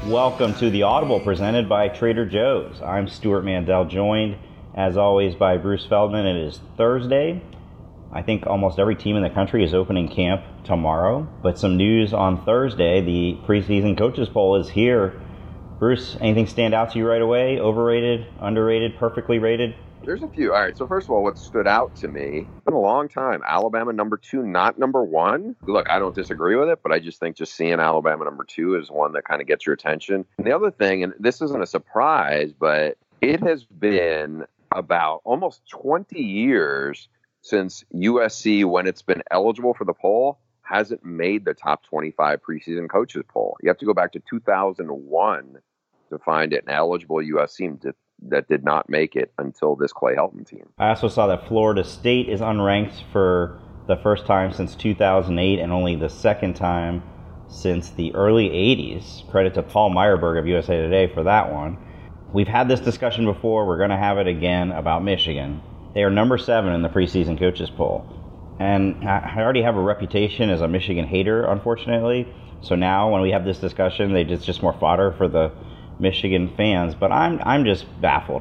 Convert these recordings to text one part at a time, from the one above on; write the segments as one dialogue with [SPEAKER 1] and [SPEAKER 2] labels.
[SPEAKER 1] Welcome to the Audible presented by Trader Joe's. I'm Stuart Mandel, joined as always by Bruce Feldman. It is Thursday. I think almost every team in the country is opening camp tomorrow. But some news on Thursday, the preseason coaches poll is here. Bruce, anything stand out to you right away? Overrated, underrated, perfectly rated?
[SPEAKER 2] There's a few. All right, so first of all, what stood out to me, it's been a long time. Alabama number 2, not number 1. Look, I don't disagree with it, but I just think just seeing Alabama number 2 is one that kind of gets your attention. And the other thing, and this isn't a surprise, but it has been about almost 20 years since USC, when it's been eligible for the poll, hasn't made the top 25 preseason coaches poll. You have to go back to 2001 to find an eligible USC team that did not make it until this Clay Helton team.
[SPEAKER 1] I also saw that Florida State is unranked for the first time since 2008 and only the second time since the early 80s. Credit to Paul Meyerberg of USA Today for that one. We've had this discussion before. We're going to have it again about Michigan. They are number 7 in the preseason coaches poll. And I already have a reputation as a Michigan hater, unfortunately. So now when we have this discussion, it's just more fodder for the Michigan fans, but I'm just baffled.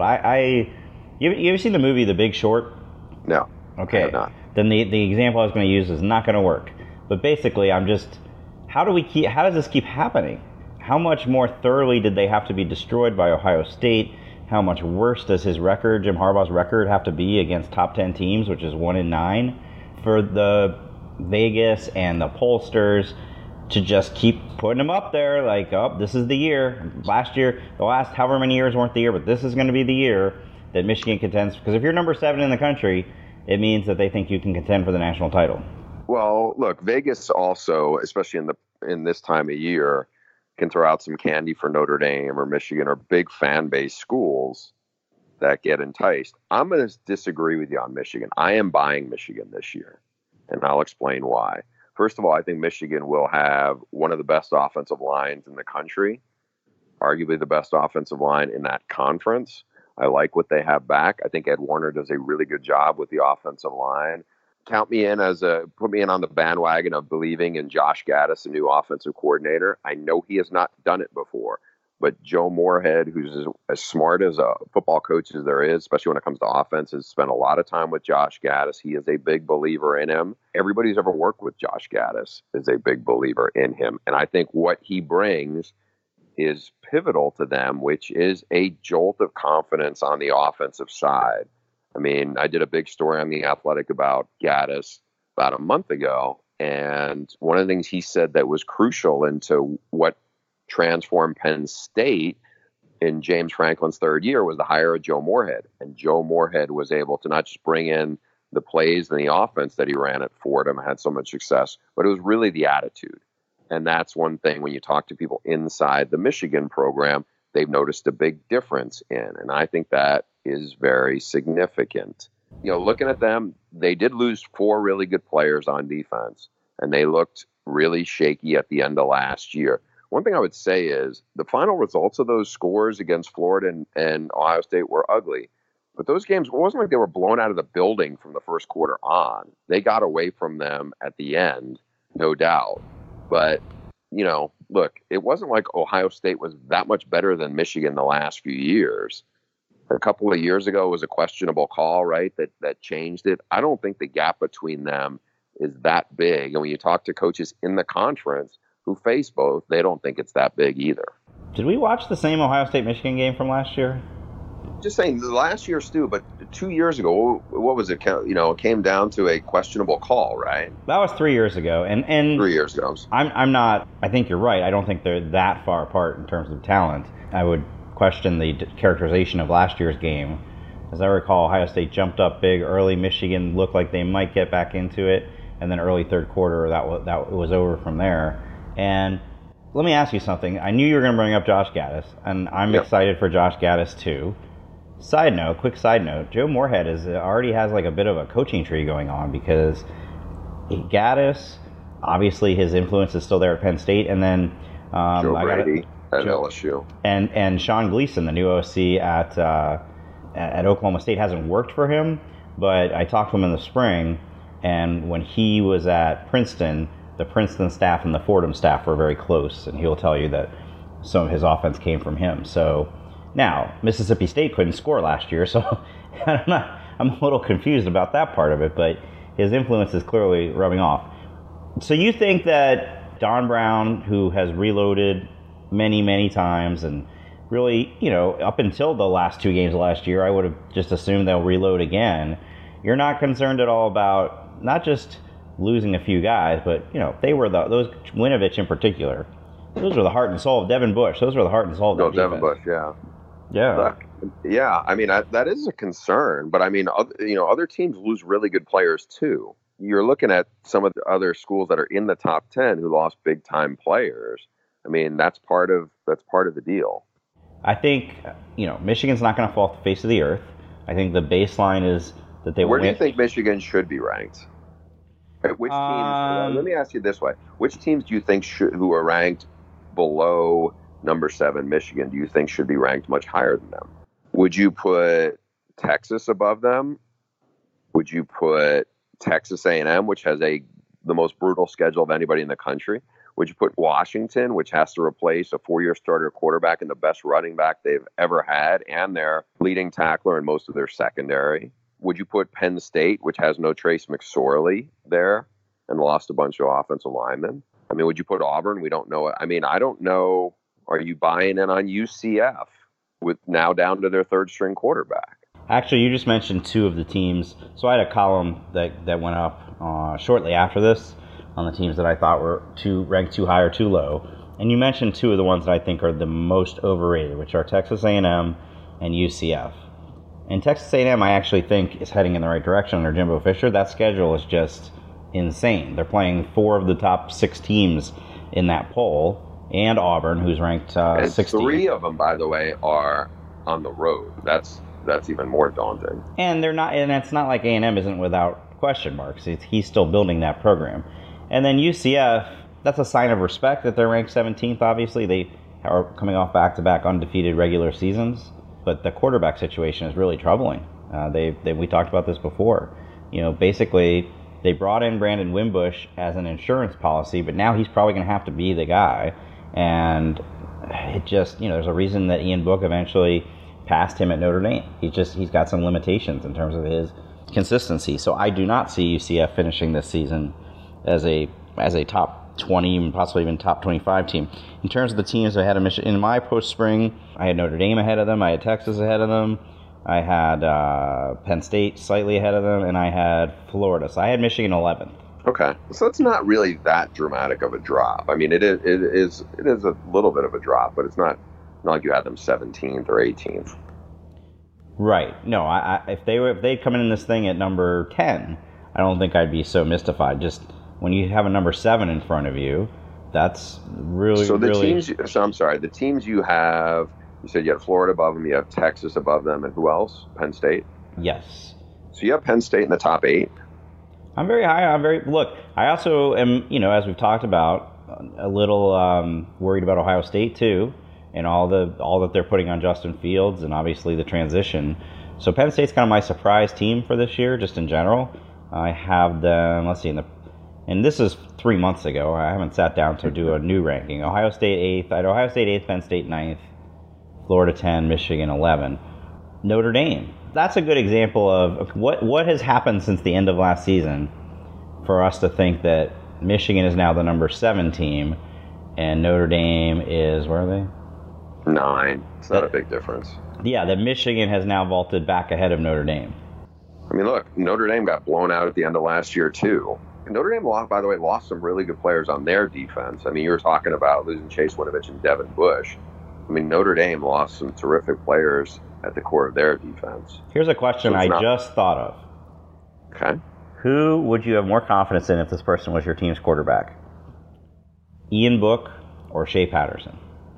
[SPEAKER 1] You ever seen the movie The Big Short?
[SPEAKER 2] No.
[SPEAKER 1] Okay.
[SPEAKER 2] I have not.
[SPEAKER 1] Then the example I was going to use is not going to work. But basically, how does this keep happening? How much more thoroughly did they have to be destroyed by Ohio State? How much worse does his record, Jim Harbaugh's record, have to be against top 10 teams, which is 1-9, for the Vegas and the pollsters to just keep putting them up there like, oh, this is the year. Last year, the last however many years weren't the year, but this is going to be the year that Michigan contends. Because if you're number 7 in the country, it means that they think you can contend for the national title.
[SPEAKER 2] Well, look, Vegas also, especially in this time of year, can throw out some candy for Notre Dame or Michigan or big fan base schools that get enticed. I'm going to disagree with you on Michigan. I am buying Michigan this year, and I'll explain why. First of all, I think Michigan will have one of the best offensive lines in the country, arguably the best offensive line in that conference. I like what they have back. I think Ed Warner does a really good job with the offensive line. Put me in on the bandwagon of believing in Josh Gattis, a new offensive coordinator. I know he has not done it before, but Joe Moorhead, who's as smart as a football coach as there is, especially when it comes to offense, has spent a lot of time with Josh Gattis. He is a big believer in him. Everybody who's ever worked with Josh Gattis is a big believer in him. And I think what he brings is pivotal to them, which is a jolt of confidence on the offensive side. I mean, I did a big story on The Athletic about Gattis about a month ago. And one of the things he said that was crucial into what transformed Penn State in James Franklin's third year was the hire of Joe Moorhead. And Joe Moorhead was able to not just bring in the plays and the offense that he ran at Fordham, had so much success, but it was really the attitude. And that's one thing when you talk to people inside the Michigan program, they've noticed a big difference in. And I think that is very significant. You know, looking at them, they did lose 4 really good players on defense, and they looked really shaky at the end of last year. One thing I would say is the final results of those scores against Florida and Ohio State were ugly. But those games, it wasn't like they were blown out of the building from the first quarter on. They got away from them at the end, no doubt. But, you know, look, it wasn't like Ohio State was that much better than Michigan the last few years. A couple of years ago, it was a questionable call, right, that changed it. I don't think the gap between them is that big. And when you talk to coaches in the conference who face both, they don't think it's that big either.
[SPEAKER 1] Did we watch the same Ohio State-Michigan game from last year?
[SPEAKER 2] Just saying, the last year, Stu, but 2 years ago, what was it? You know, it came down to a questionable call, right?
[SPEAKER 1] That was 3 years ago. And
[SPEAKER 2] 3 years ago.
[SPEAKER 1] I think you're right. I don't think they're that far apart in terms of talent. I would question the characterization of last year's game. As I recall, Ohio State jumped up big early. Michigan looked like they might get back into it. And then early third quarter, that was over from there. And let me ask you something. I knew you were going to bring up Josh Gattis, and I'm excited for Josh Gattis too. Quick side note, Joe Moorhead already has like a bit of a coaching tree going on because Gattis, obviously his influence is still there at Penn State, and then
[SPEAKER 2] Joe Brady at LSU.
[SPEAKER 1] And Sean Gleason, the new OC at Oklahoma State, hasn't worked for him, but I talked to him in the spring, and when he was at Princeton, the Princeton staff and the Fordham staff were very close, and he'll tell you that some of his offense came from him. So now Mississippi State couldn't score last year, so I'm a little confused about that part of it, but his influence is clearly rubbing off. So you think that Don Brown, who has reloaded many, many times, and really, up until the last 2 games of last year, I would have just assumed they'll reload again. You're not concerned at all about not just losing a few guys, but, they were those Winovich in particular. Those were the heart and soul of Devin Bush. Those were the heart and soul of that defense.
[SPEAKER 2] Devin Bush, yeah.
[SPEAKER 1] Yeah.
[SPEAKER 2] Look, yeah, I mean, that is a concern. But, I mean, other teams lose really good players, too. You're looking at some of the other schools that are in the top 10 who lost big-time players. I mean, that's part of the deal.
[SPEAKER 1] I think, Michigan's not going to fall off the face of the earth. I think the baseline is that they will
[SPEAKER 2] Where do
[SPEAKER 1] win.
[SPEAKER 2] you think Michigan should be ranked? Which teams? Let me ask you this way: which teams do you think who are ranked below number 7, Michigan, do you think should be ranked much higher than them? Would you put Texas above them? Would you put Texas A&M, which has the most brutal schedule of anybody in the country? Would you put Washington, which has to replace a 4-year starter quarterback and the best running back they've ever had, and their leading tackler and most of their secondary? Would you put Penn State, which has no Trace McSorley there and lost a bunch of offensive linemen? I mean, would you put Auburn? We don't know. I mean, I don't know. Are you buying in on UCF with now down to their 3rd-string quarterback?
[SPEAKER 1] Actually, you just mentioned 2 of the teams. So I had a column that went up shortly after this on the teams that I thought were ranked too high or too low. And you mentioned 2 of the ones that I think are the most overrated, which are Texas A&M and UCF. And Texas A&M, I actually think, is heading in the right direction under Jimbo Fisher. That schedule is just insane. They're playing 4 of the top 6 teams in that poll, and Auburn, who's ranked 16th.
[SPEAKER 2] 3 of them, by the way, are on the road. That's even more daunting.
[SPEAKER 1] And they're not, and it's not like A&M isn't without question marks. He's still building that program. And then UCF, that's a sign of respect that they're ranked 17th. Obviously, they are coming off back-to-back undefeated regular seasons. But the quarterback situation is really troubling. We talked about this before. Basically, they brought in Brandon Wimbush as an insurance policy, but now he's probably going to have to be the guy. And it just, there's a reason that Ian Book eventually passed him at Notre Dame. He's got some limitations in terms of his consistency. So I do not see UCF finishing this season as a top 20 and possibly even top 25 team. In terms of the teams ahead of Michigan, in my post-spring, I had Notre Dame ahead of them, I had Texas ahead of them, I had Penn State slightly ahead of them, and I had Florida. So I had Michigan 11th.
[SPEAKER 2] Okay, so it's not really that dramatic of a drop. I mean, it is a little bit of a drop, but it's not like you had them 17th or 18th.
[SPEAKER 1] Right. No, if they'd come in this thing at number 10, I don't think I'd be so mystified. Just when you have a number 7 in front of you, that's really,
[SPEAKER 2] I'm sorry, the teams you have, you said you have Florida above them, you have Texas above them, and who else? Penn State?
[SPEAKER 1] Yes.
[SPEAKER 2] So you have Penn State in the top 8?
[SPEAKER 1] I'm very high. Look, I also am, as we've talked about, a little worried about Ohio State too, and all that they're putting on Justin Fields, and obviously the transition. So Penn State's kind of my surprise team for this year, just in general. I have them, let's see, and this is 3 months ago. I haven't sat down to do a new ranking. Ohio State 8th. I had Ohio State 8th, Penn State 9th, Florida 10, Michigan 11. Notre Dame. That's a good example of what has happened since the end of last season for us to think that Michigan is now the number 7 team and Notre Dame is, where are they?
[SPEAKER 2] 9. It's not a big difference.
[SPEAKER 1] Yeah, that Michigan has now vaulted back ahead of Notre Dame.
[SPEAKER 2] I mean, look, Notre Dame got blown out at the end of last year, too. Notre Dame, by the way, lost some really good players on their defense. I mean, you were talking about losing Chase Winovich and Devin Bush. I mean, Notre Dame lost some terrific players at the core of their defense.
[SPEAKER 1] Here's a question just thought of.
[SPEAKER 2] Okay.
[SPEAKER 1] Who would you have more confidence in if this person was your team's quarterback? Ian Book or Shea Patterson?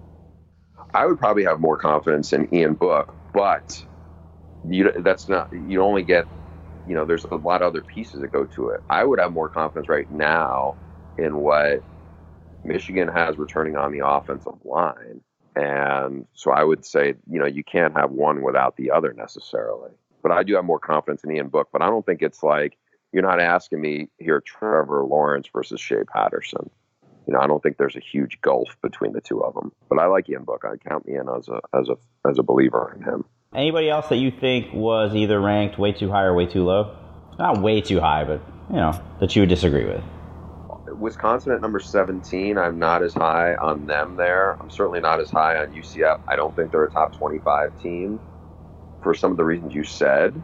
[SPEAKER 2] I would probably have more confidence in Ian Book, but you only get, there's a lot of other pieces that go to it. I would have more confidence right now in what Michigan has returning on the offensive line. And so I would say, you can't have one without the other necessarily. But I do have more confidence in Ian Book, but I don't think it's like, you're not asking me here Trevor Lawrence versus Shea Patterson. I don't think there's a huge gulf between the two of them. But I like Ian Book. I count me in as a believer in him.
[SPEAKER 1] Anybody else that you think was either ranked way too high or way too low? Not way too high, but, that you would disagree with.
[SPEAKER 2] Wisconsin at number 17, I'm not as high on them there. I'm certainly not as high on UCF. I don't think they're a top 25 team for some of the reasons you said.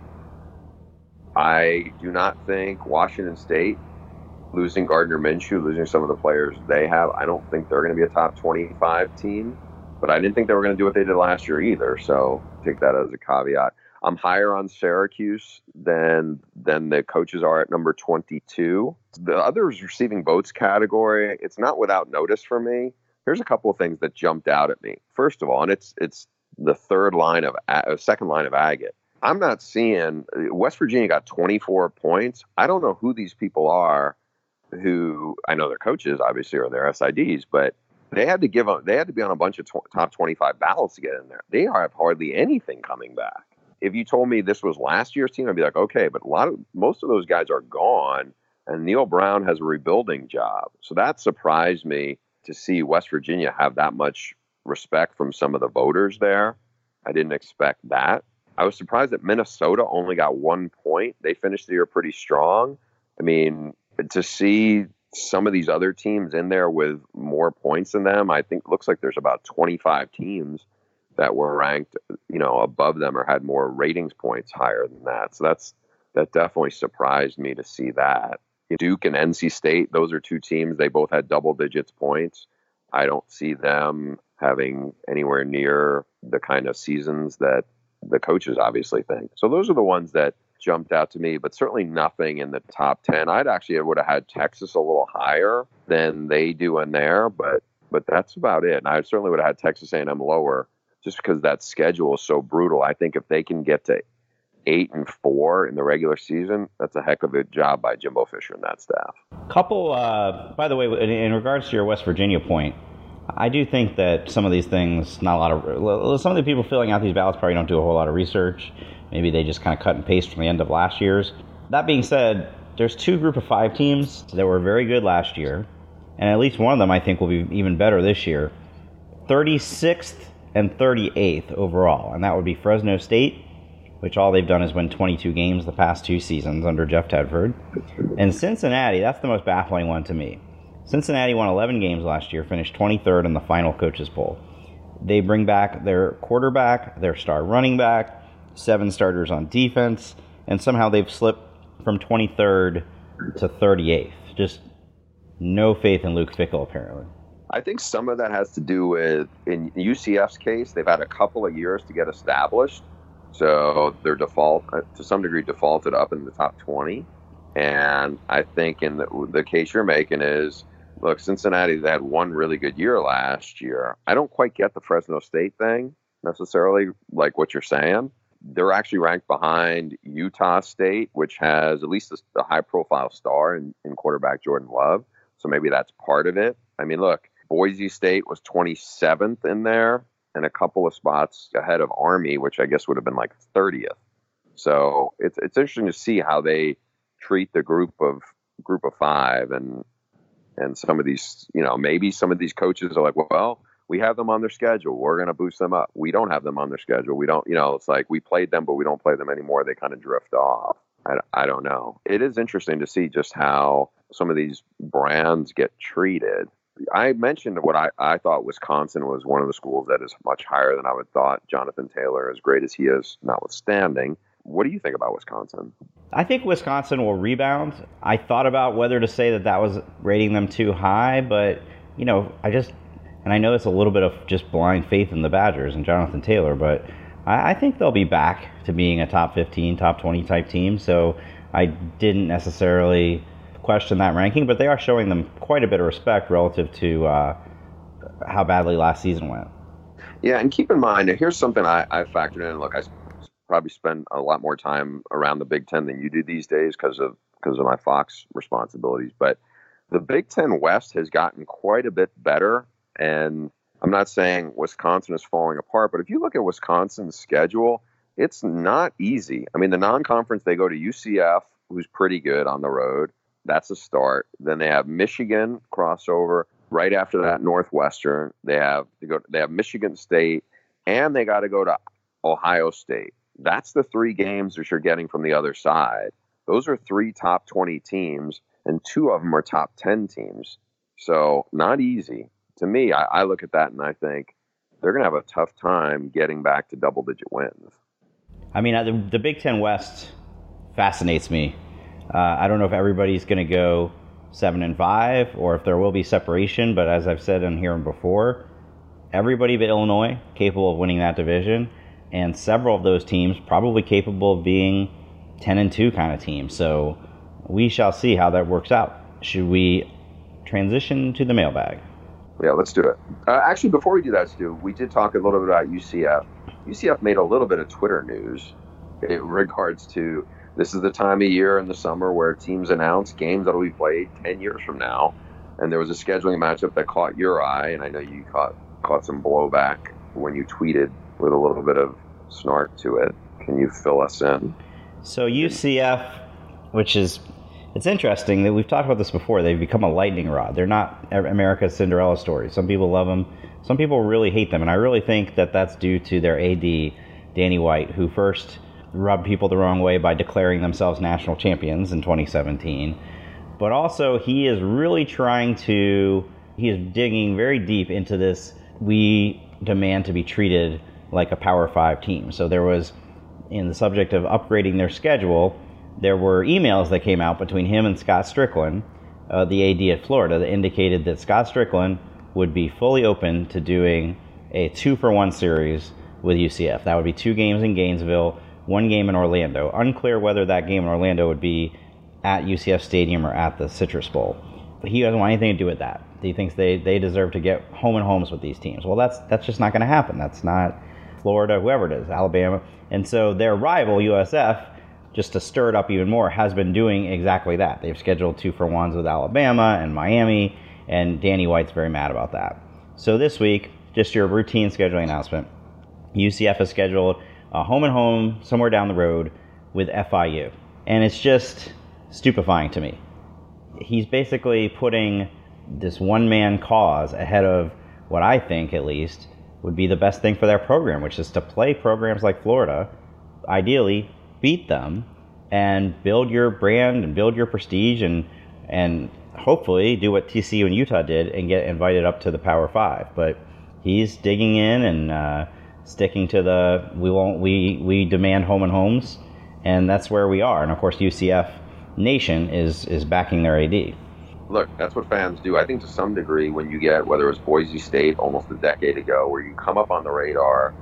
[SPEAKER 2] I do not think Washington State, losing Gardner Minshew, losing some of the players they have, I don't think they're going to be a top 25 team. But I didn't think they were going to do what they did last year either. So take that as a caveat. I'm higher on Syracuse than the coaches are at number 22. The others receiving votes category, it's not without notice for me. Here's a couple of things that jumped out at me. First of all, and it's the second line of Agate. I'm not seeing West Virginia got 24 points. I don't know who these people are. Who I know their coaches obviously are their SIDs, but they had to be on a bunch of top 25 ballots to get in there. They have hardly anything coming back. If you told me this was last year's team, I'd be like, okay, but most of those guys are gone, and Neil Brown has a rebuilding job. So that surprised me to see West Virginia have that much respect from some of the voters there. I didn't expect that. I was surprised that Minnesota only got 1 point. They finished the year pretty strong. I mean, to see some of these other teams in there with more points than them, I think it looks like there's about 25 teams that were ranked, above them or had more ratings points higher than that. So that definitely surprised me to see that. Duke and NC State, those are two teams. They both had double digits points. I don't see them having anywhere near the kind of seasons that the coaches obviously think. So those are the ones that jumped out to me, but certainly nothing in the top 10. I would have had Texas a little higher than they do in there, but that's about it. And I certainly would have had Texas A&M lower just because that schedule is so brutal. I think if they can get to 8-4 in the regular season, that's a heck of a job by Jimbo Fisher and that staff.
[SPEAKER 1] By the way, in regards to your West Virginia point, I do think that some of these things, some of the people filling out these ballots probably don't do a whole lot of research. Maybe they just kind of cut and paste from the end of last year's. That being said, there's two group of 5 teams that were very good last year, and at least one of them I think will be even better this year. 36th and 38th overall, and that would be Fresno State, which all they've done is win 22 games the past 2 seasons under Jeff Tedford. And Cincinnati, that's the most baffling one to me. Cincinnati won 11 games last year, finished 23rd in the final coaches poll. They bring back their quarterback, their star running back, 7 starters on defense, and somehow they've slipped from 23rd to 38th. Just no faith in Luke Fickell, apparently.
[SPEAKER 2] I think some of that has to do with, in UCF's case, they've had a couple of years to get established. So their to some degree, defaulted up in the top 20. And I think in the case you're making is, look, Cincinnati, they had one really good year last year. I don't quite get the Fresno State thing necessarily, like what you're saying. They're actually ranked behind Utah State, which has at least a high-profile star in quarterback Jordan Love. So maybe that's part of it. I mean, look, Boise State was 27th in there and a couple of spots ahead of Army, which I guess would have been like 30th. So it's interesting to see how they treat the group of 5 and some of these, maybe some of these coaches are like, well, we have them on their schedule. We're going to boost them up. We don't have them on their schedule. We don't, it's like we played them, but we don't play them anymore. They kind of drift off. I don't know. It is interesting to see just how some of these brands get treated. I mentioned what I thought Wisconsin was one of the schools that is much higher than I would thought. Jonathan Taylor, as great as he is, notwithstanding. What do you think about Wisconsin?
[SPEAKER 1] I think Wisconsin will rebound. I thought about whether to say that was rating them too high, but, I know it's a little bit of just blind faith in the Badgers and Jonathan Taylor, but I think they'll be back to being a top 15, top 20 type team. So I didn't necessarily question that ranking, but they are showing them quite a bit of respect relative to how badly last season went.
[SPEAKER 2] Yeah, and keep in mind, here's something I factored in. Look, I probably spend a lot more time around the Big Ten than you do these days because of my Fox responsibilities. But the Big Ten West has gotten quite a bit better. And I'm not saying Wisconsin is falling apart, but if you look at Wisconsin's schedule, it's not easy. I mean, the non-conference, they go to UCF, who's pretty good on the road. That's a start. Then they have Michigan crossover. Right after that, Northwestern. They have Michigan State, and they got to go to Ohio State. That's the 3 games that you're getting from the other side. Those are 3 top 20 teams, and 2 of them are top 10 teams. So not easy. To me, I look at that and I think they're going to have a tough time getting back to double-digit wins.
[SPEAKER 1] I mean, the Big Ten West fascinates me. I don't know if everybody's going to go 7-5 or if there will be separation, but as I've said on here before, everybody but Illinois capable of winning that division, and several of those teams probably capable of being 10-2 kind of teams. So we shall see how that works out. Should we transition to the mailbag?
[SPEAKER 2] Yeah, let's do it. Actually, before we do that, Stu, we did talk a little bit about UCF. UCF made a little bit of Twitter news in regards to this is the time of year in the summer where teams announce games that will be played 10 years from now. And there was a scheduling matchup that caught your eye, and I know you caught some blowback when you tweeted with a little bit of snark to it. Can you fill us in?
[SPEAKER 1] So UCF, it's interesting that we've talked about this before. They've become a lightning rod. They're not America's Cinderella story. Some people love them. Some people really hate them. And I really think that that's due to their AD, Danny White, who first rubbed people the wrong way by declaring themselves national champions in 2017. But also he is really he is digging very deep into this, we demand to be treated like a Power 5 team. So there was, in the subject of upgrading their schedule, there were emails that came out between him and Scott Strickland, the AD at Florida, that indicated that Scott Strickland would be fully open to doing a 2-for-1 series with UCF. That would be 2 games in Gainesville, 1 game in Orlando. Unclear whether that game in Orlando would be at UCF Stadium or at the Citrus Bowl. But he doesn't want anything to do with that. He thinks they deserve to get home and homes with these teams. Well, that's just not going to happen. That's not Florida, whoever it is, Alabama. And so their rival, USF, just to stir it up even more, has been doing exactly that. They've scheduled 2-for-1s with Alabama and Miami, and Danny White's very mad about that. So this week, just your routine scheduling announcement, UCF has scheduled a home and home somewhere down the road with FIU. And it's just stupefying to me. He's basically putting this one-man cause ahead of what I think, at least, would be the best thing for their program, which is to play programs like Florida, ideally beat them, and build your brand and build your prestige and hopefully do what TCU and Utah did and get invited up to the Power 5. But he's digging in and sticking to the we demand home and homes, and that's where we are. And of course UCF Nation is backing their AD.
[SPEAKER 2] Look, that's what fans do. I think to some degree when you get, whether it's Boise State almost a decade ago, where you come up on the radar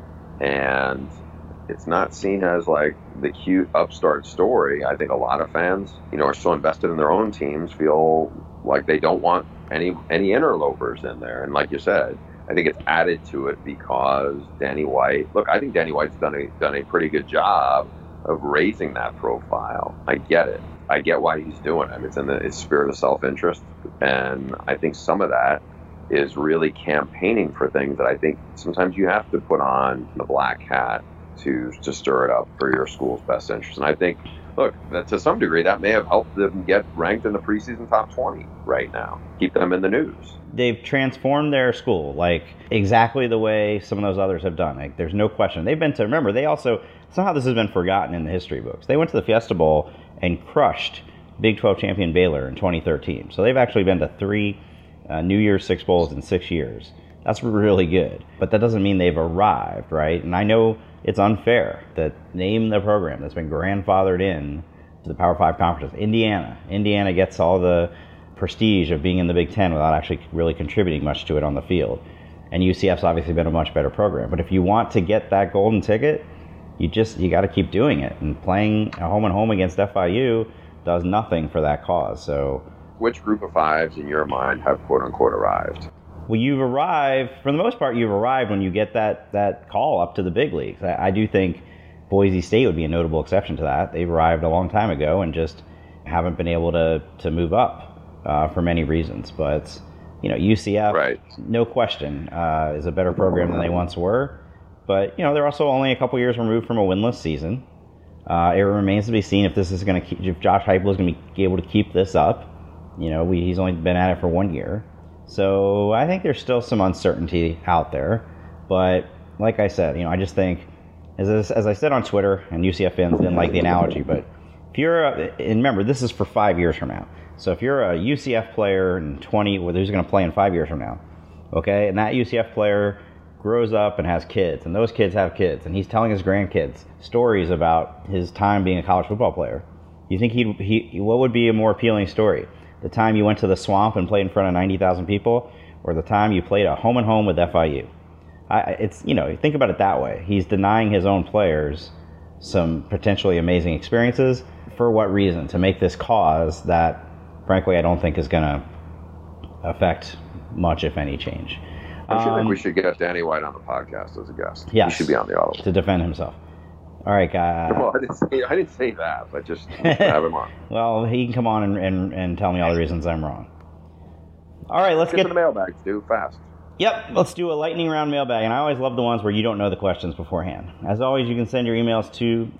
[SPEAKER 2] and it's not seen as like the cute upstart story. I think a lot of fans, are so invested in their own teams, feel like they don't want any interlopers in there. And like you said, I think it's added to it because Danny White. Look, I think Danny White's done a pretty good job of raising that profile. I get it. I get why he's doing it. It's in the spirit of self-interest, and I think some of that is really campaigning for things that I think sometimes you have to put on the black hat to stir it up for your school's best interest. And I think, look, that to some degree, that may have helped them get ranked in the preseason top 20 right now, keep them in the news.
[SPEAKER 1] They've transformed their school, like exactly the way some of those others have done. Like, there's no question. They've been to, remember, they also, somehow this has been forgotten in the history books. They went to the Fiesta Bowl and crushed Big 12 champion Baylor in 2013. So they've actually been to 3 New Year's Six Bowls in 6 years. That's really good. But that doesn't mean they've arrived, right? And I know it's unfair that name the program that's been grandfathered in to the Power 5 conferences. Indiana gets all the prestige of being in the Big Ten without actually really contributing much to it on the field. And UCF's obviously been a much better program. But if you want to get that golden ticket, you got to keep doing it. And playing a home and home against FIU does nothing for that cause. So,
[SPEAKER 2] which group of fives in your mind have quote unquote arrived?
[SPEAKER 1] Well, you've arrived, for the most part, you've arrived when you get that call up to the big leagues. I do think Boise State would be a notable exception to that. They've arrived a long time ago and just haven't been able to move up for many reasons. But, UCF,
[SPEAKER 2] right,
[SPEAKER 1] no question, is a better program than they once were. But, they're also only a couple years removed from a winless season. It remains to be seen if this is going to if Josh Heupel is going to be able to keep this up. He's only been at it for 1 year. So I think there's still some uncertainty out there. But like I said, I just think, as I said on Twitter, and UCF fans didn't like the analogy, but if you're, and remember, this is for 5 years from now. So if you're a UCF player who's going to play in 5 years from now, okay, and that UCF player grows up and has kids, and those kids have kids, and he's telling his grandkids stories about his time being a college football player, you think what would be a more appealing story? The time you went to the swamp and played in front of 90,000 people, or the time you played a home-and-home with FIU? Think about it that way. He's denying his own players some potentially amazing experiences. For what reason? To make this cause that, frankly, I don't think is going to affect much, if any, change.
[SPEAKER 2] I think we should get Danny White on the podcast as a guest.
[SPEAKER 1] Yes,
[SPEAKER 2] he should be on the audible
[SPEAKER 1] to defend himself. All right, guys.
[SPEAKER 2] Well, I didn't say that, but just have him on.
[SPEAKER 1] Well, he can come on and tell me all the reasons I'm wrong. All right, let's get
[SPEAKER 2] to the mailbags, dude, fast.
[SPEAKER 1] Yep, let's do a lightning round mailbag, and I always love the ones where you don't know the questions beforehand. As always, you can send your emails to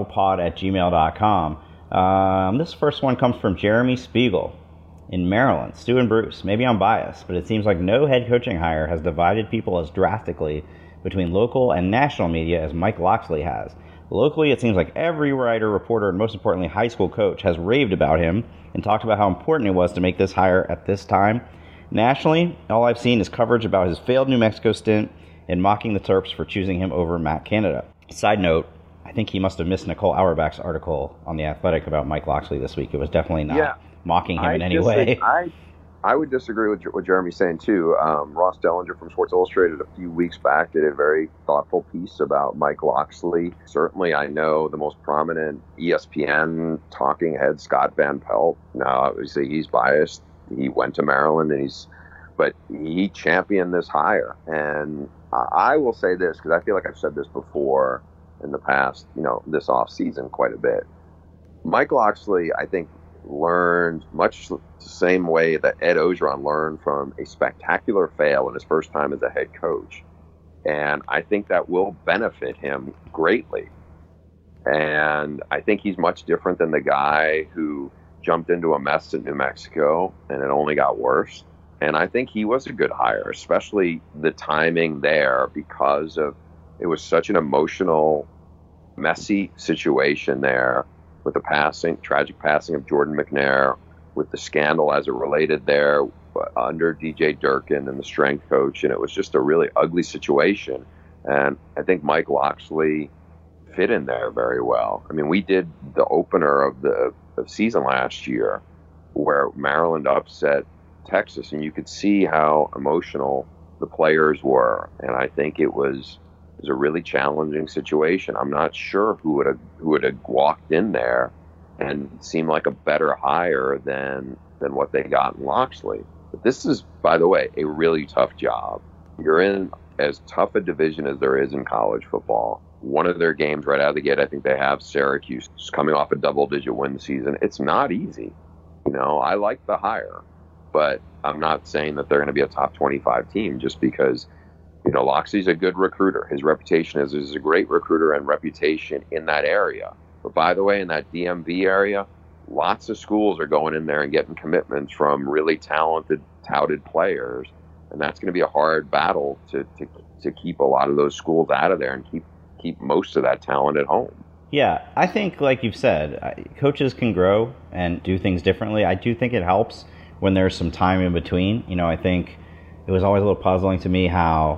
[SPEAKER 1] theaudiblepod@gmail.com. This first one comes from Jeremy Spiegel in Maryland. Stu and Bruce, maybe I'm biased, but it seems like no head coaching hire has divided people as drastically between local and national media as Mike Locksley has. Locally, it seems like every writer, reporter, and most importantly, high school coach has raved about him and talked about how important it was to make this hire at this time. Nationally, all I've seen is coverage about his failed New Mexico stint and mocking the Terps for choosing him over Matt Canada. Side note, I think he must have missed Nicole Auerbach's article on The Athletic about Mike Locksley this week. It was definitely not mocking him in any way.
[SPEAKER 2] I would disagree with what Jeremy's saying, too. Ross Dellinger from Sports Illustrated a few weeks back did a very thoughtful piece about Mike Locksley. Certainly, I know the most prominent ESPN talking head, Scott Van Pelt. Now, obviously, he's biased. He went to Maryland, but he championed this hire. And I will say this, because I feel like I've said this before in the past, this offseason quite a bit. Mike Locksley, I think, learned much the same way that Ed Ogeron learned from a spectacular fail in his first time as a head coach. And I think that will benefit him greatly. And I think he's much different than the guy who jumped into a mess in New Mexico and it only got worse. And I think he was a good hire, especially the timing there, because it was such an emotional, messy situation there with the tragic passing of Jordan McNair, with the scandal as it related there under DJ Durkin and the strength coach. And it was just a really ugly situation. And I think Mike Locksley fit in there very well. I mean, we did the opener of the season last year where Maryland upset Texas, and you could see how emotional the players were. And I think it was a really challenging situation. I'm not sure who would have walked in there and seemed like a better hire than what they got in Locksley. But this is, by the way, a really tough job. You're in as tough a division as there is in college football. One of their games right out of the gate, I think they have Syracuse coming off a double-digit win season. It's not easy. I like the hire, but I'm not saying that they're going to be a top 25 team just because, Locksley's a good recruiter. His reputation is a great recruiter and reputation in that area. But by the way, in that DMV area, lots of schools are going in there and getting commitments from really talented, touted players. And that's going to be a hard battle to keep a lot of those schools out of there and keep most of that talent at home.
[SPEAKER 1] Yeah, I think, like you've said, coaches can grow and do things differently. I do think it helps when there's some time in between. I think it was always a little puzzling to me how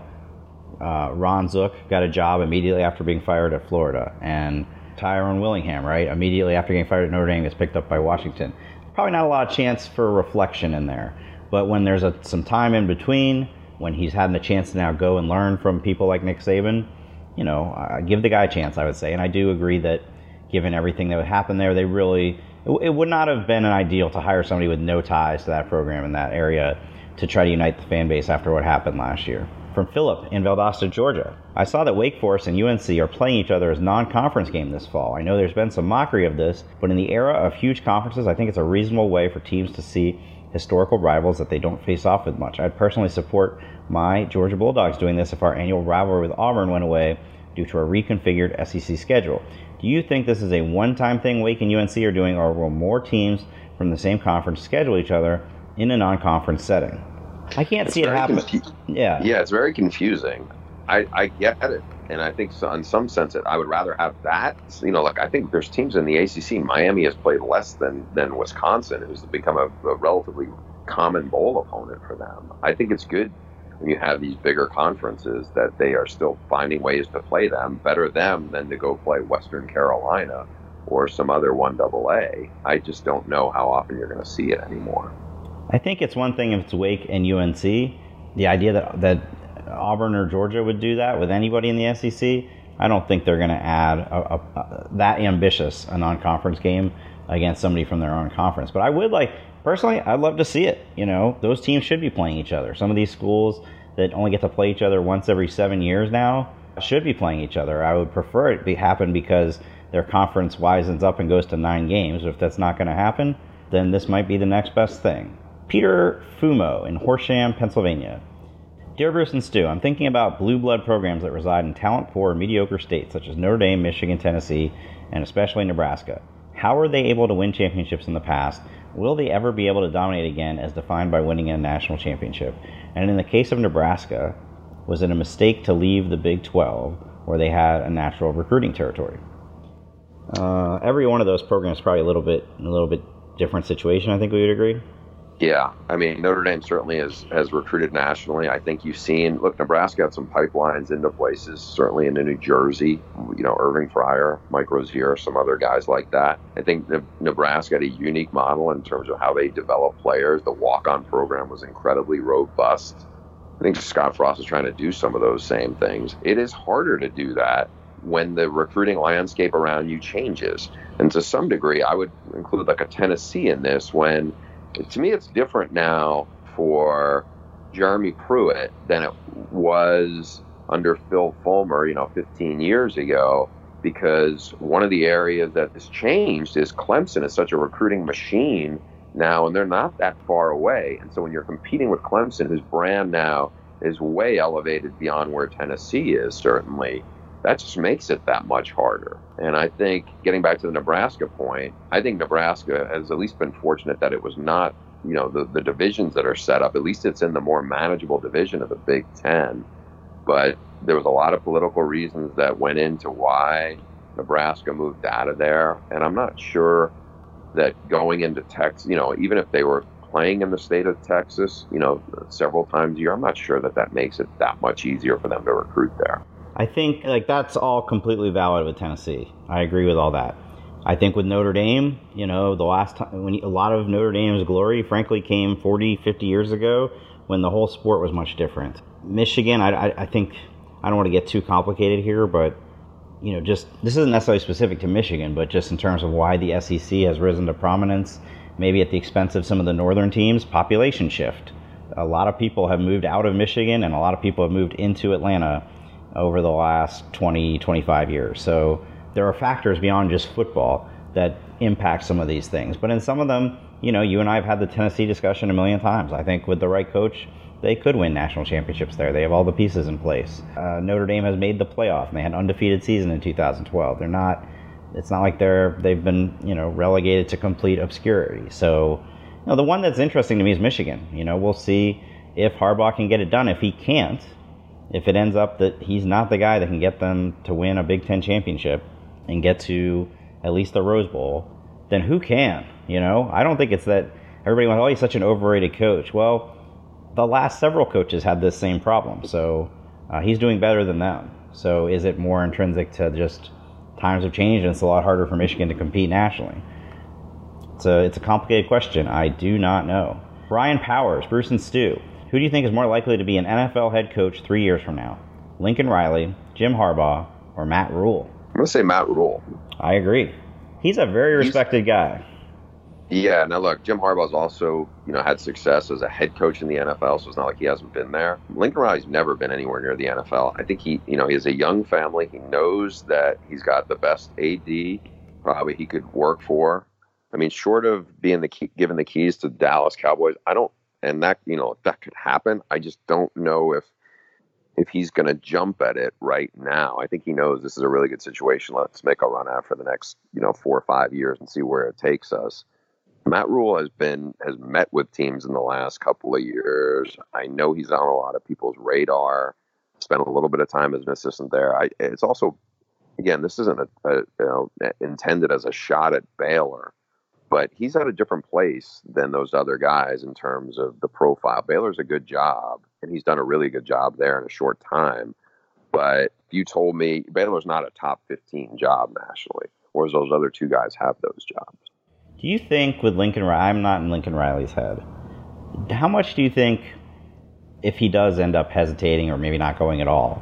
[SPEAKER 1] Ron Zook got a job immediately after being fired at Florida, and Tyrone Willingham, right, immediately after getting fired at Notre Dame, gets picked up by Washington. Probably not a lot of chance for reflection in there. But when there's some time in between, when he's had the chance to now go and learn from people like Nick Saban, give the guy a chance, I would say. And I do agree that given everything that would happen there, it would not have been an ideal to hire somebody with no ties to that program in that area to try to unite the fan base after what happened last year. From Philip in Valdosta, Georgia. I saw that Wake Forest and UNC are playing each other as non-conference game this fall. I know there's been some mockery of this, but in the era of huge conferences, I think it's a reasonable way for teams to see historical rivals that they don't face off with much. I'd personally support my Georgia Bulldogs doing this if our annual rivalry with Auburn went away due to a reconfigured SEC schedule. Do you think this is a one-time thing Wake and UNC are doing, or will more teams from the same conference schedule each other in a non-conference setting? I can't
[SPEAKER 2] It's
[SPEAKER 1] see it
[SPEAKER 2] very
[SPEAKER 1] happen. Yeah.
[SPEAKER 2] Yeah, it's very confusing. I get it, and I think so, in some sense I would rather have that. Like I think there's teams in the ACC. Miami has played less than Wisconsin, who's become a relatively common bowl opponent for them. I think it's good when you have these bigger conferences that they are still finding ways to play them better than to go play Western Carolina or some other 1AA. I just don't know how often you're going to see it anymore.
[SPEAKER 1] I think it's one thing if it's Wake and UNC. The idea that Auburn or Georgia would do that with anybody in the SEC, I don't think they're going to add that ambitious a non-conference game against somebody from their own conference. But I would personally, I'd love to see it. Those teams should be playing each other. Some of these schools that only get to play each other once every 7 years now should be playing each other. I would prefer it happen because their conference wisens up and goes to 9 games. If that's not going to happen, then this might be the next best thing. Peter Fumo in Horsham, Pennsylvania. Dear Bruce and Stu, I'm thinking about blue blood programs that reside in talent-poor, mediocre states such as Notre Dame, Michigan, Tennessee, and especially Nebraska. How are they able to win championships in the past? Will they ever be able to dominate again as defined by winning a national championship? And in the case of Nebraska, was it a mistake to leave the Big 12 where they had a natural recruiting territory? Every one of those programs is probably a little bit different situation, I think we would agree.
[SPEAKER 2] Yeah, I mean, Notre Dame certainly has recruited nationally. I think you've seen, Nebraska had some pipelines into places, certainly into New Jersey, Irving Fryer, Mike Rozier, some other guys like that. I think Nebraska had a unique model in terms of how they develop players. The walk-on program was incredibly robust. I think Scott Frost is trying to do some of those same things. It is harder to do that when the recruiting landscape around you changes. And to some degree, I would include like a Tennessee in this when, to me, it's different now for Jeremy Pruitt than it was under Phil Fulmer, 15 years ago, because one of the areas that has changed is Clemson is such a recruiting machine now, and they're not that far away. And so when you're competing with Clemson, whose brand now is way elevated beyond where Tennessee is, certainly, that just makes it that much harder. And I think, getting back to the Nebraska point, I think Nebraska has at least been fortunate that it was not, the divisions that are set up. At least it's in the more manageable division of the Big Ten. But there was a lot of political reasons that went into why Nebraska moved out of there. And I'm not sure that going into Texas, even if they were playing in the state of Texas, several times a year, I'm not sure that makes it that much easier for them to recruit there.
[SPEAKER 1] I think that's all completely valid with Tennessee. I agree with all that. I think with Notre Dame, the last time when a lot of Notre Dame's glory, frankly, came 40, 50 years ago when the whole sport was much different. Michigan, I think, I don't want to get too complicated here, but, just this isn't necessarily specific to Michigan, but just in terms of why the SEC has risen to prominence, maybe at the expense of some of the northern teams, population shift. A lot of people have moved out of Michigan and a lot of people have moved into Atlanta over the last 20, 25 years. So there are factors beyond just football that impact some of these things. But in some of them, you and I have had the Tennessee discussion a million times. I think with the right coach, they could win national championships there. They have all the pieces in place. Notre Dame has made the playoff, and they had an undefeated season in 2012. It's not like they've been, relegated to complete obscurity. So, the one that's interesting to me is Michigan. We'll see if Harbaugh can get it done. If he can't, if it ends up that he's not the guy that can get them to win a Big Ten championship and get to at least the Rose Bowl, then who can? I don't think it's that everybody went, he's such an overrated coach. Well, the last several coaches had this same problem, so he's doing better than them. So is it more intrinsic to just times have changed and it's a lot harder for Michigan to compete nationally? It's a complicated question. I do not know. Brian Powers, Bruce and Stu. Who do you think is more likely to be an NFL head coach 3 years from now? Lincoln Riley, Jim Harbaugh, or Matt Rule?
[SPEAKER 2] I'm going to say Matt Rule.
[SPEAKER 1] I agree. He's a very respected guy.
[SPEAKER 2] Yeah, now look, Jim Harbaugh's also, had success as a head coach in the NFL, so it's not like he hasn't been there. Lincoln Riley's never been anywhere near the NFL. I think he has a young family. He knows that he's got the best AD probably he could work for. I mean, short of being given the keys to the Dallas Cowboys, and that, that could happen. I just don't know if he's going to jump at it right now. I think he knows this is a really good situation. Let's make a run after the next, 4 or 5 years and see where it takes us. Matt Rule has met with teams in the last couple of years. I know he's on a lot of people's radar. Spent a little bit of time as an assistant there. It's also, again, this isn't intended as a shot at Baylor, but he's at a different place than those other guys in terms of the profile. Baylor's a good job, and he's done a really good job there in a short time. But if you told me Baylor's not a top 15 job nationally, whereas those other two guys have those jobs.
[SPEAKER 1] Do you think with Lincoln Riley, I'm not in Lincoln Riley's head, how much do you think if he does end up hesitating or maybe not going at all?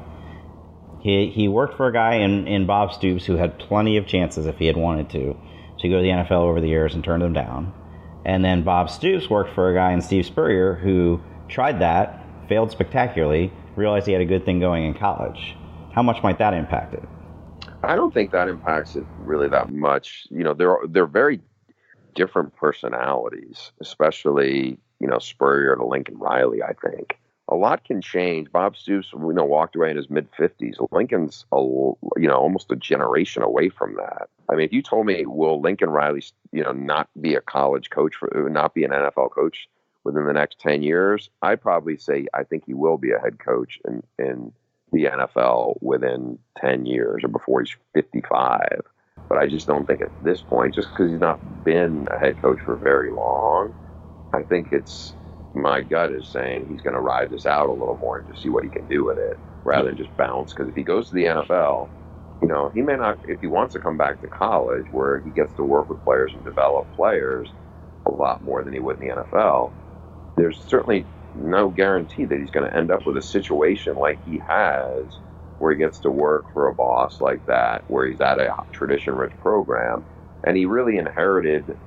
[SPEAKER 1] He worked for a guy in Bob Stoops who had plenty of chances if he had wanted to go to the NFL over the years and turned them down. And then Bob Stoops worked for a guy in Steve Spurrier who tried that, failed spectacularly, realized he had a good thing going in college. How much might that impact it?
[SPEAKER 2] I don't think that impacts it really that much. They're very different personalities, especially, Spurrier to Lincoln Riley, I think. A lot can change. Bob Stoops, walked away in his mid-50s. Lincoln's, almost a generation away from that. I mean, if you told me, will Lincoln Riley, not be a college coach, not be an NFL coach within the next 10 years, I'd probably say I think he will be a head coach in the NFL within 10 years or before he's 55. But I just don't think at this point, just because he's not been a head coach for very long, I think my gut is saying he's going to ride this out a little more and just see what he can do with it rather than just bounce. Because if he goes to the NFL, he may not, if he wants to come back to college where he gets to work with players and develop players a lot more than he would in the NFL, there's certainly no guarantee that he's going to end up with a situation like he has where he gets to work for a boss like that, where he's at a tradition-rich program. And he really inherited,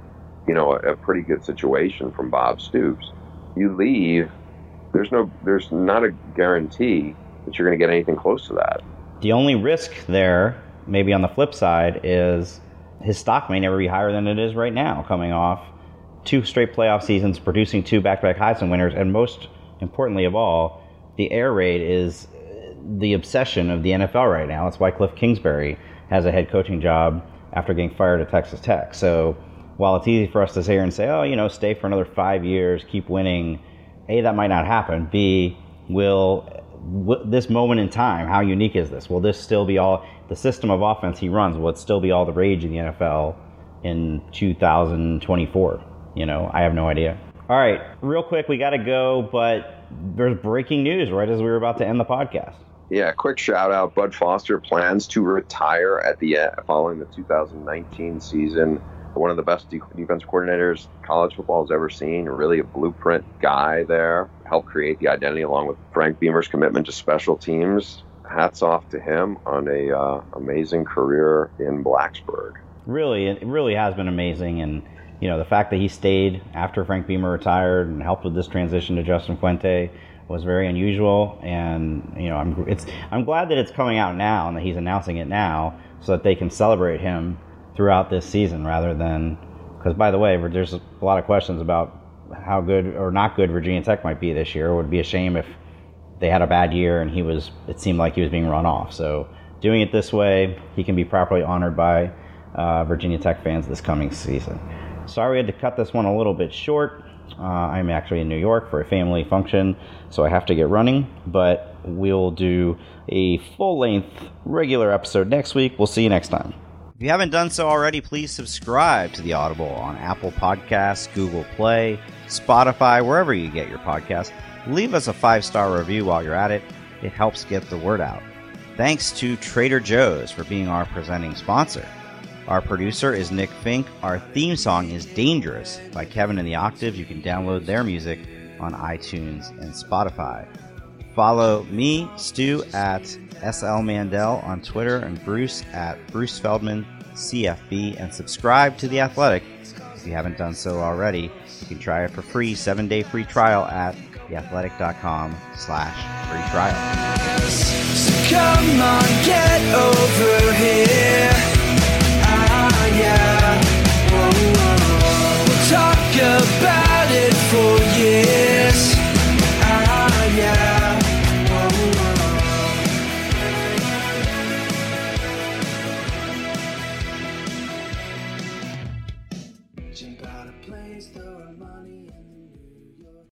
[SPEAKER 2] a pretty good situation from Bob Stoops. You leave, there's not a guarantee that you're going to get anything close to that.
[SPEAKER 1] The only risk there, maybe on the flip side, is his stock may never be higher than it is right now, coming off 2 straight playoff seasons, producing 2 back-to-back Heisman winners, and most importantly of all, the air raid is the obsession of the NFL right now. That's why Cliff Kingsbury has a head coaching job after getting fired at Texas Tech. So while it's easy for us to sit here and say, stay for another 5 years, keep winning, A, that might not happen. B, will this moment in time, how unique is this? Will this still be all the system of offense he runs? Will it still be all the rage in the NFL in 2024? I have no idea. All right, real quick, we got to go, but there's breaking news right as we were about to end the podcast.
[SPEAKER 2] Yeah, quick shout out. Bud Foster plans to retire at the following the 2019 season. One of the best defensive coordinators college football has ever seen. Really a blueprint guy there. Helped create the identity along with Frank Beamer's commitment to special teams. Hats off to him on a amazing career in Blacksburg.
[SPEAKER 1] Really, it really has been amazing. And, the fact that he stayed after Frank Beamer retired and helped with this transition to Justin Fuente was very unusual. And, I'm glad that it's coming out now and that he's announcing it now so that they can celebrate him throughout this season rather than, because by the way, there's a lot of questions about how good or not good Virginia Tech might be this year. It would be a shame if they had a bad year and it seemed like he was being run off. So doing it this way, he can be properly honored by Virginia Tech fans this coming season. Sorry we had to cut this one a little bit short. I'm actually in New York for a family function, so I have to get running, but we'll do a full-length regular episode next week. We'll see you next time. If you haven't done so already, please subscribe to The Audible on Apple Podcasts, Google Play, Spotify, wherever you get your podcasts. Leave us a 5-star review while you're at it. It helps get the word out. Thanks to Trader Joe's for being our presenting sponsor. Our producer is Nick Fink. Our theme song is Dangerous by Kevin and the Octaves. You can download their music on iTunes and Spotify. Follow me, Stu, at SL Mandel on Twitter, and Bruce at Bruce Feldman CFB, and subscribe to The Athletic if you haven't done so already. You can try it for free, 7-day free trial at theathletic.com/free trial. So come on, get over here. Yeah. We'll talk about it for years. Yeah.
[SPEAKER 3] Got a place, throw our money in